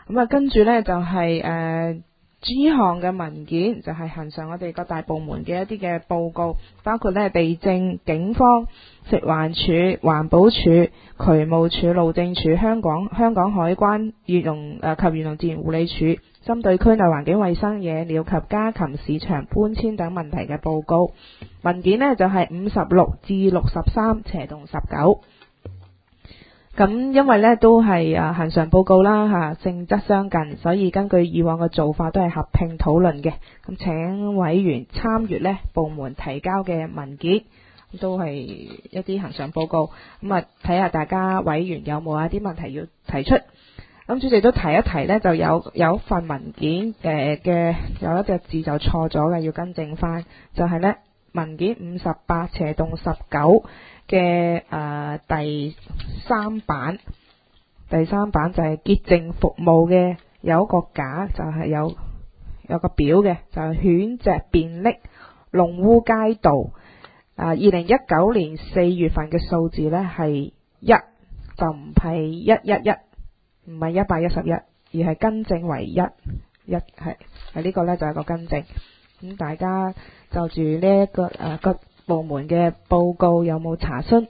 咁啊，跟住呢，就係G 項嘅文件，就係恆常我哋各大部門嘅一啲嘅報告，包括呢地政、警方、食環署、環保署、渠務署、路政署、香港海關、漁農及漁農自然護理署，針對區內環境衛生、野鳥及家禽市場搬遷等問題嘅報告。文件呢，就係56至63/19。咁因為呢都係恆常報告啦性質相近，所以根據以往嘅做法都係合併討論嘅。咁請委員參閱呢部門提交嘅文件，都係一啲恆常報告。咁啊睇下大家委員有冇一啲問題要提出。咁主席都提一提呢，就有份文件嘅有一隻字就錯咗嘅，要更正翻。就係呢文件58/19嘅第三版就係潔淨服務嘅，有一個架就係有個表嘅，就係犬隻便溺龍污街道。2019年4月份嘅數字呢係1，就唔係111，唔係111，而係更正為1係呢個呢就係個更正。咁大家就住呢一個各部門嘅報告有冇查詢？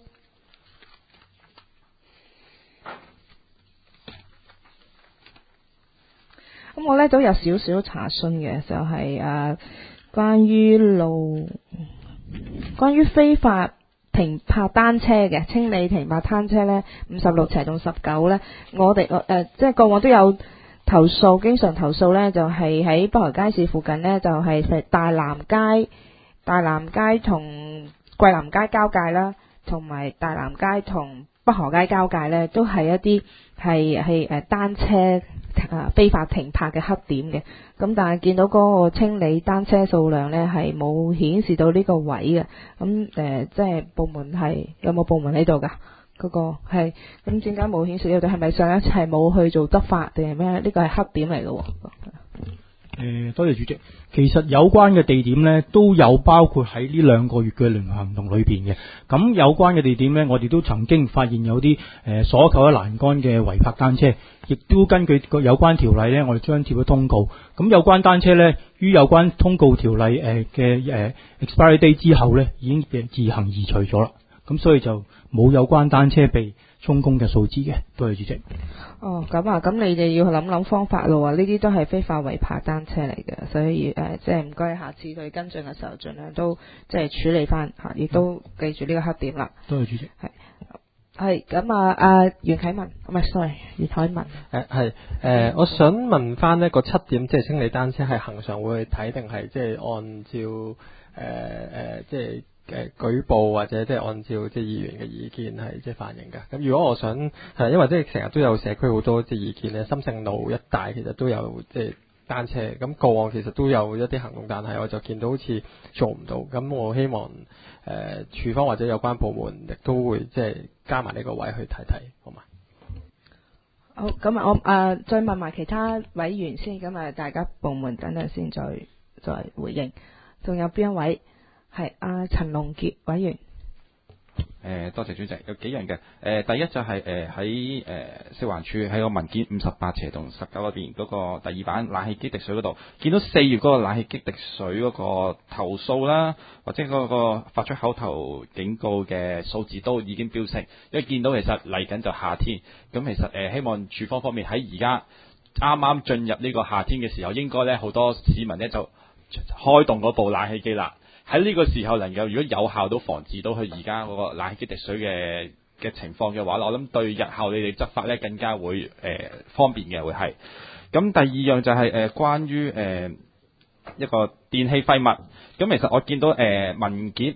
咁我呢都有少少查詢嘅，就係關於非法停泊單車嘅清理停泊單車呢56/19呢，我哋即係過往都有投訴，經常投訴呢，就係喺北河街市附近呢，就係大南街同桂林街交界啦，同埋大南街同北河街交界呢，都係一啲係單車非法停泊嘅黑點嘅。咁但係見到嗰個清理單車數量呢，係冇顯示到呢個位嘅。咁即係部門係有冇部門喺度㗎？嗰個係咁點解冇顯示呢度？係咪上一次係冇去做執法定係咩？呢個係黑點嚟嘅喎。 多謝主席。其實有關嘅地點呢，都有包括喺呢2個月嘅聯合行動裏邊嘅。咁有關嘅地點呢，我哋都曾經發現有啲鎖扣喺欄杆嘅違泊單車，亦都根據有關條例呢，我哋張貼咗通告。咁有關單車呢，於有關通告條例嘅expiry date 之後呢，已經自行移除咗啦。咁所以就冇有關單車被充公嘅數字嘅。多謝主席。 咁你哋要諗方法咯。呢啲都係非法違泊單車嚟嘅，所以即係唔該，下次佢跟進嘅時候盡量都即係處理翻吓，亦都記住呢個黑點啦。 多謝主席。 係咁袁啟文，唔係 sorry， 袁凱文。 我想問翻呢個7點，即係清理單車係恆常會去睇，定係即係按照即係舉報或者即係按照即係議員嘅意見係即係反映㗎？咁如果我想因為即係成日都有社區好多即係意見咧，深盛路一帶其實都有即係單車，咁過往其實都有一啲行動，但係我就見到好似做唔到。咁我希望處方或者有關部門亦都會即係加埋呢個位去睇睇，好嘛？ 好，咁我再問埋其他委員先，咁大家部門等陣先再回應。仲有邊一位？係陳龍傑委員。 多謝主席。有幾樣嘅。第一就係喺食環署喺個文件58/19裏邊嗰個第2版冷氣機滴水嗰度，見到4月嗰個冷氣機滴水嗰個投訴啦，或者嗰個發出口頭警告嘅數字都已經飆升，因為見到其實嚟緊就夏天，咁其實希望署方方面喺而家啱啱進入呢個夏天嘅時候，應該呢好多市民呢就開動嗰部冷氣機啦。喺呢個時候能夠如果有效到防止到佢而家嗰個冷氣機滴水嘅情況嘅話，我諗對日後你哋執法呢更加會方便嘅會係。咁第2樣就係關於一個電器廢物。咁其實我見到文件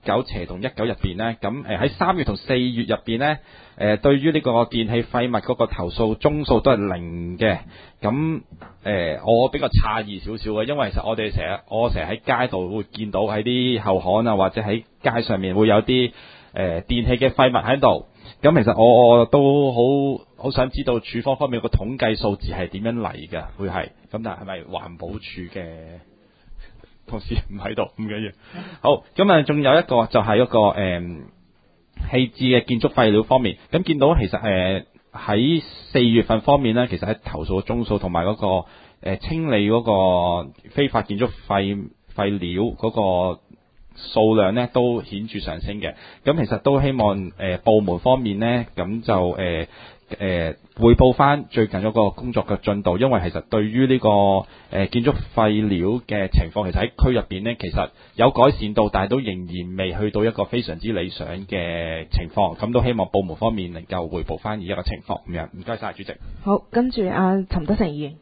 59/19入邊呢，咁喺3月同4月入邊呢，對於呢個電器廢物嗰個投訴宗數都係0嘅。咁我比較詫異少少嘅，因為其實我成日喺街度會見到喺啲後巷啊，或者喺街上面會有啲電器嘅廢物喺度。咁其實我都好想知道署方方面個統計數字係點樣嚟嘅，會係咁，但係咪環保署嘅同事唔喺度？唔緊要。好，咁仲有一個就係一個棄置嘅建築廢料方面。咁見到其實喺4月份方面呢，其實喺投訴嘅宗數同埋嗰個清理嗰個非法建築廢料嗰個數量呢都顯著上升嘅。咁其實都希望部門方面呢，咁就匯報翻最近嗰個工作嘅進度，因為其實對於呢個建築廢料嘅情況，其實喺區入邊呢，其實有改善到，但係都仍然未去到一個非常之理想嘅情況。咁都希望部門方面能夠匯報翻而家嘅情況咁樣。唔該晒，主席。 好，跟住陳德成議員。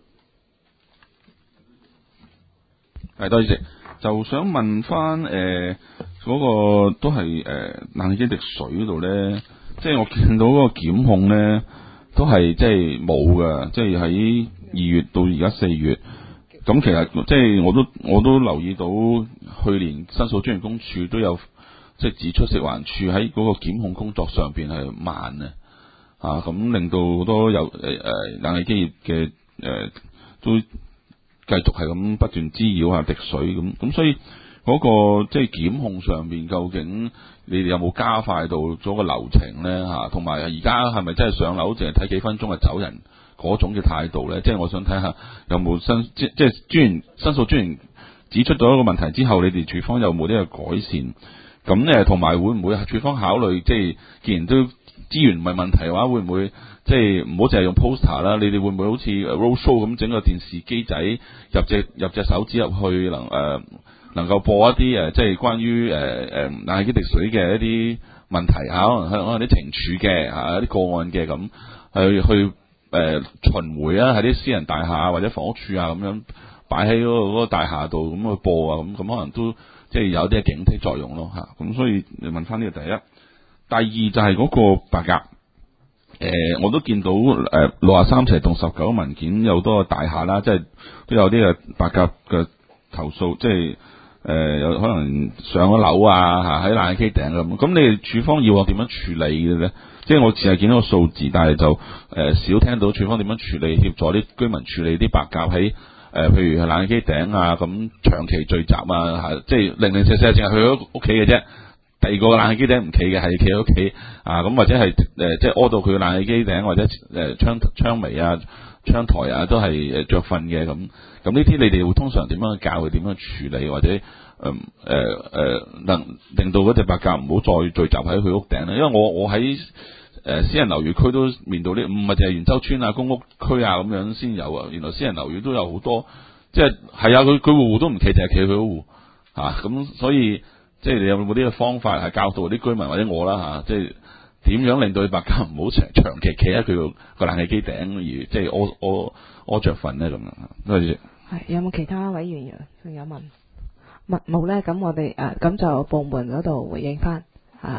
係，多謝主席。就想問翻嗰個都係冷氣機滴水嗰度咧，即係我見到嗰個檢控咧都係即係冇㗎，即係喺2月到而家4月，咁其實即係我都留意到去年申訴專員公署都有即係指出食環署喺嗰個檢控工作上邊係慢啊，咁令到好多有冷氣機業嘅都繼續係咁不斷滋擾下滴水咁，所以嗰個即係檢控上面究竟你哋有冇加快到咗個流程咧嚇？同埋而家係咪真係上樓淨係睇幾分鐘就走人嗰種嘅態度咧？即係我想睇下有冇即係申訴專員指出咗一個問題之後，你哋處方有冇呢個改善？咁同埋會唔會處方考慮即係既然都資源唔係問題嘅話，會唔會即係唔好淨係用 poster 啦？你哋會唔會好似 roadshow 咁整個電視機仔入隻手指入去能夠播一啲即係關於冷氣機滴水嘅一啲問題可能啲懲處嘅一啲個案嘅咁去巡迴喺啲私人大廈或者房屋處咁樣擺喺嗰個大廈度咁去播咁可能都即係有啲警惕作用咯嚇。咁所以你問翻呢個第一，第二就係嗰個白鴿。我都見到63斜棟19文件有好多大廈啦，即係都有啲白鴿嘅投訴，即係有可能上咗樓喺冷氣機頂咁。你哋處方要我點樣處理嘅咧？即係我只係見到個數字，但係就少聽到處方點樣處理，協助啲居民處理啲白鴿喺譬如係冷氣機頂咁長期聚集即係零零舍舍淨係去咗屋企嘅啫。第二個冷氣機頂唔企嘅，係企喺屋企咁或者係即係屙到佢嘅冷氣機頂或者窗楣窗台都係着瞓嘅咁呢啲你哋會通常點樣教佢點樣處理，或者能令到嗰隻白鴿唔好再聚集喺佢屋頂咧？因為我喺私人樓宇區都面對呢，唔係淨係元洲村公屋區咁樣先有啊，原來私人樓宇都有好多，即係佢戶戶都唔企，淨係企佢嗰戶咁所以。即係你有冇啲嘅方法係教導啲居民或者我啦即係點樣令到啲白鴿唔好長期企喺佢個冷氣機頂而即係屙着瞓咧咁樣。多謝。 係有冇其他委員仲有問冇咧？咁我哋咁就部門嗰度回應翻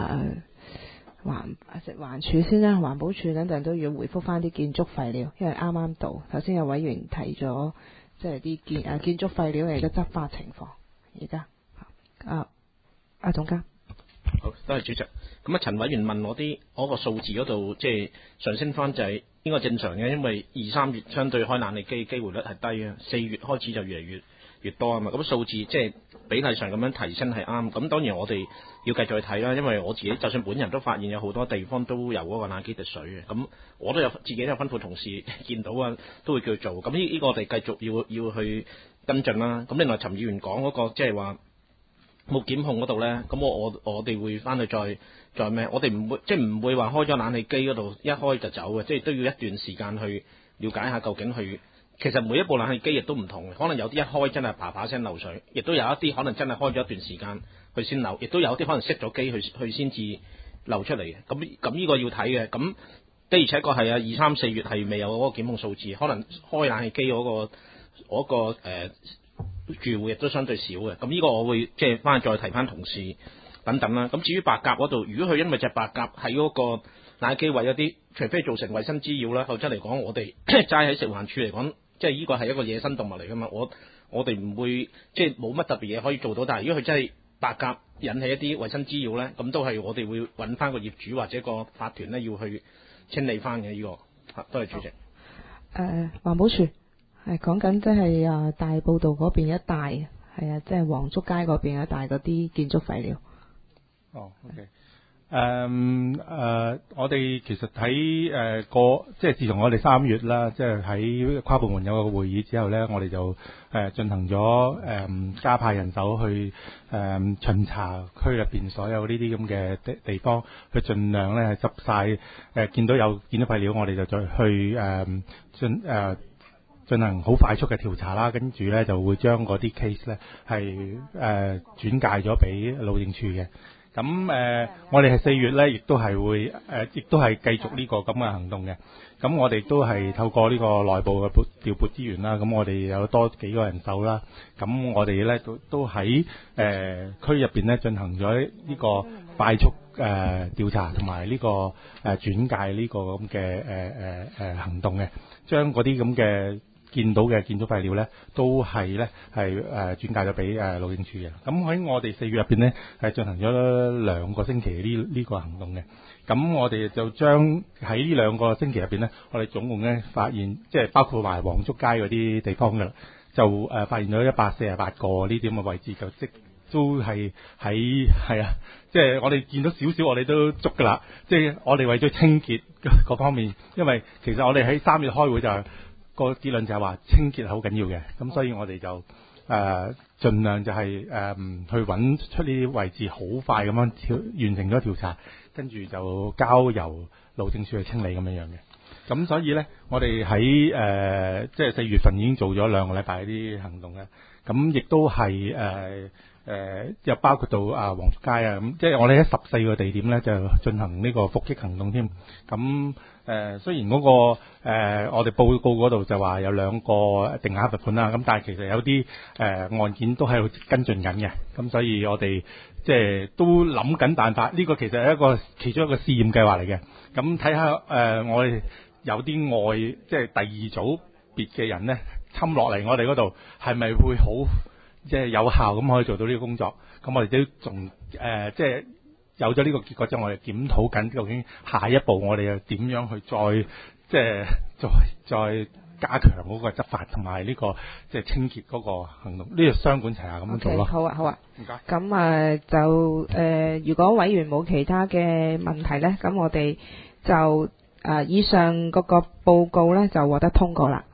食環署先啦，環保署等陣都要回覆翻啲建築廢料，因為啱啱到頭先有委員提咗即係啲建築廢料嚟嘅執法情況，而家總監。 好，多謝主席。咁陳委員問我個數字嗰度，即係上升翻就係應該正常嘅，因為2、3月相對開冷氣機機會率係低嘅，4月開始就越嚟越多啊嘛。咁數字即係比例上咁樣提升係啱。咁當然我哋要繼續去睇啦，因為我自己就算本人都發現有好多地方都有嗰個冷氣機滴水嘅。咁我都有自己都有吩咐同事見到都會叫佢做。咁呢個我哋繼續要去跟進啦。咁另外陳議員講嗰個即係話冇檢控嗰度咧，咁我哋會翻去再咩？我哋唔會話開咗冷氣機嗰度一開就走嘅，即係都要一段時間去了解下究竟其實每一部冷氣機亦都唔同嘅，可能有啲一開真係啪啪聲漏水，亦都有一啲可能真係開咗一段時間去先漏，亦都有啲可能熄咗機去先至漏出嚟嘅。咁呢個要睇嘅。咁的而且確係2、3、4月係未有嗰個檢控數字，可能開冷氣機嗰個住戶亦都相對少嘅。咁呢個我會即係翻去再提翻同事等等啦。咁至於白鴿嗰度，如果佢因為隻白鴿喺嗰個冷氣機位嗰啲，除非造成衞生滋擾啦，否則嚟講，我哋齋喺食環署嚟講，即係呢個係一個野生動物嚟噶嘛。我哋唔會即係冇乜特別嘢可以做到。但係如果佢真係白鴿引起一啲衞生滋擾咧，咁都係我哋會揾翻個業主或者個法團咧要去清理翻嘅呢個。多謝主席。 環保署。係講緊即係大埔道嗰邊一帶，係即係黃竹街嗰邊一帶嗰啲建築廢料。 OK。 我哋其實喺即係自從我哋3月啦，即係喺跨部門有個會議之後呢，我哋就進行咗加派人手去巡查區入邊所有呢啲咁嘅地方，去盡量呢執晒見到有建築廢料，我哋就再去進行好快速嘅調查啦，跟住呢就會將嗰啲 case 呢係轉介咗俾路政處嘅。咁我哋係4月呢，亦都係會亦都係繼續呢個咁嘅行動嘅。咁我哋都係透過呢個內部嘅調撥資源啦。咁我哋有多幾個人手啦。咁我哋呢都喺區入邊呢進行咗呢個快速調查同埋呢個轉介呢個咁嘅行動嘅，將嗰啲咁嘅見到嘅建築廢料呢，都係呢係轉介咗俾路政處嘅。咁喺我哋4月入邊呢，係進行咗2個星期呢個行動嘅。咁我哋就將喺呢2個星期入邊呢，我哋總共呢發現，即係包括埋黃竹街嗰啲地方㗎，就發現咗148個呢啲咁嘅位置，就都係係啊，即係我哋見到少少，我哋都捉㗎啦。即係我哋為咗清潔嗰方面，因為其實我哋喺3月開會就係個結論就係話清潔係好緊要嘅，咁所以我哋就盡量就係去揾出呢啲位置，好快咁樣完成咗調查，跟住就交由路政署去清理咁樣嘅。咁所以呢，我哋喺即係4月份已經做咗2個禮拜啲行動啦。咁亦都係又包括到黃竹街啊，咁即係我哋喺14個地點呢，就進行呢個伏擊行動添。咁雖然嗰個我哋報告嗰度就話有2個定額罰款啦，咁但係其實有啲案件都喺度跟進緊嘅。咁所以我哋即係都諗緊辦法。呢個其實係其中一個試驗計劃嚟嘅。咁睇下我哋有啲外即係第2組別嘅人呢，侵落嚟我哋嗰度，係咪會好即係有效咁可以做到呢個工作？咁我哋都仲即係有咗呢個結果之後，我哋檢討緊究竟下一步我哋又點樣去再加強嗰個執法同埋呢個即係清潔嗰個行動，呢個雙管齊下咁樣做咯。 好啊，好啊。 唔該。 咁就如果委員冇其他嘅問題呢，咁我哋就以上嗰個報告呢就獲得通過啦。